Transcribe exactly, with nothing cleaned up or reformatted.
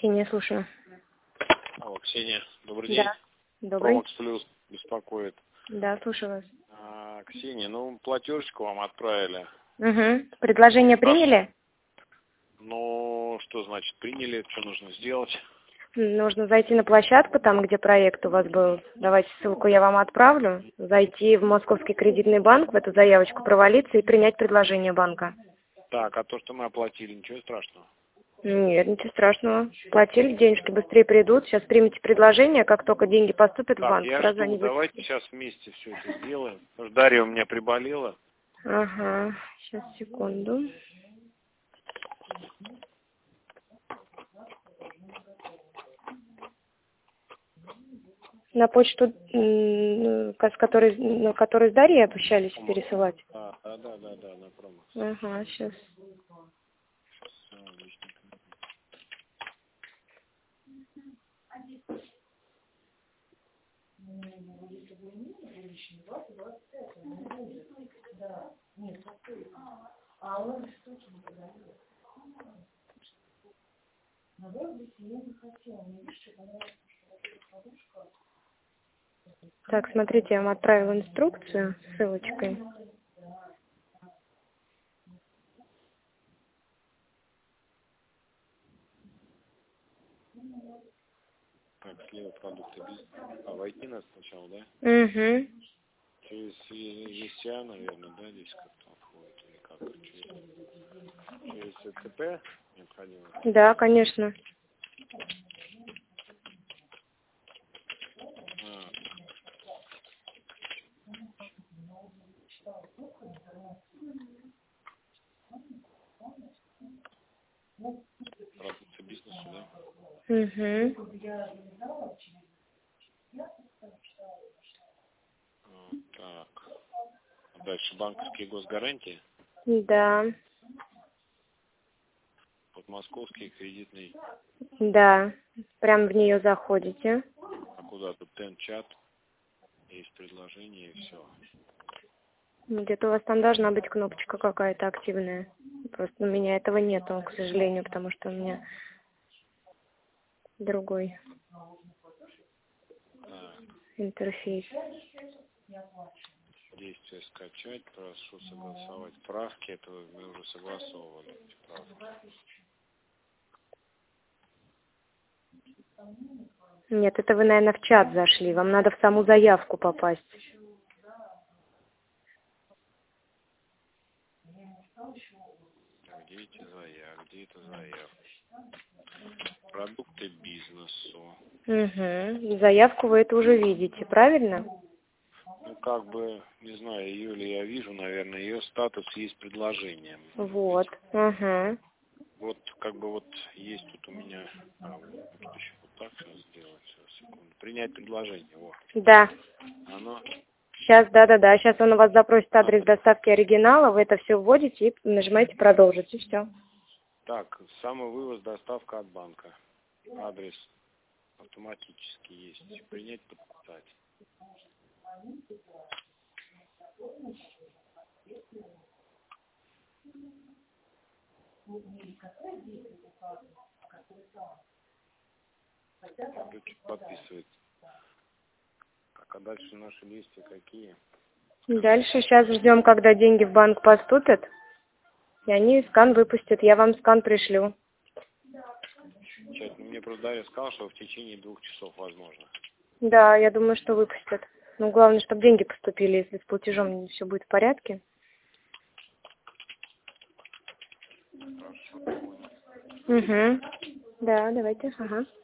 Ксения, слушаю. Алло, Ксения, добрый Да. день. Добрый. Промакс Плюс беспокоит. Да, слушаю вас. А, Ксения, ну платежечку вам отправили. Угу. Предложение приняли? Ну, что значит приняли, что нужно сделать? Нужно зайти на площадку, там, где проект у вас был. Давайте ссылку я вам отправлю. Зайти в Московский кредитный банк, в эту заявочку провалиться и принять предложение банка. Так, а то, что мы оплатили, ничего страшного? Нет, ничего страшного. Платили, денежки быстрее придут. Сейчас примите предложение, как только деньги поступят в Так, банк, я сразу жду, они будут. давайте сейчас вместе все это сделаем. Потому что Дарья у меня приболела. Ага, сейчас, секунду. На почту, м, с которой, на которой с Дарьей обещались пересылать? А, да, да, да, да, на Промакс. Ага, сейчас. Так, смотрите, я вам отправила инструкцию с ссылочкой. Так, слева продукты бизнеса. А, войти надо сначала, да? Угу. Через ЕСЯ, наверное, да, здесь как-то входит, или как? Через, через ЦП необходимо? Да, конечно. А, продукты бизнеса, да? Угу. А, так. А дальше банковские госгарантии. Да, Вот московский кредитный. да. Прям в нее заходите. А куда тут тен-чат? Есть предложение и все. Где-то у вас там должна быть кнопочка какая-то активная. Просто у меня этого нету, к сожалению, потому что у меня другой Так. интерфейс. Действие скачать. Прошу согласовать правки. Это мы уже согласовывали. Эти правки. Нет, это вы, наверное, в чат зашли. Вам надо в саму заявку попасть. Так, где эти заявки? Где это заявка? Продукты бизнесу. Угу. Заявку вы это уже видите, правильно? Ну, как бы, не знаю, ее ли я вижу, наверное, ее статус есть предложение. Вот. Угу. Вот, как бы вот есть тут у меня, а, вот еще вот так сейчас сделать, сейчас, секунду. Принять предложение, вот. Да. Оно, Сейчас, да-да-да. Сейчас он у вас запросит адрес надо. доставки оригинала, вы это все вводите и нажимаете продолжить, и все. Так, самовывоз, доставка от банка. Адрес автоматически есть. Принять, подписать. Ключик подписывает. Так, а дальше наши действия какие? Дальше сейчас ждем, когда деньги в банк поступят, и они скан выпустят. Я вам скан пришлю. Сейчас, ну, мне просто Дарья сказал, что в течение двух часов возможно. Да, я думаю, что выпустят. Ну, главное, чтобы деньги поступили, если с платежом все будет в порядке. Хорошо, понял. Угу. Да, давайте. Ага.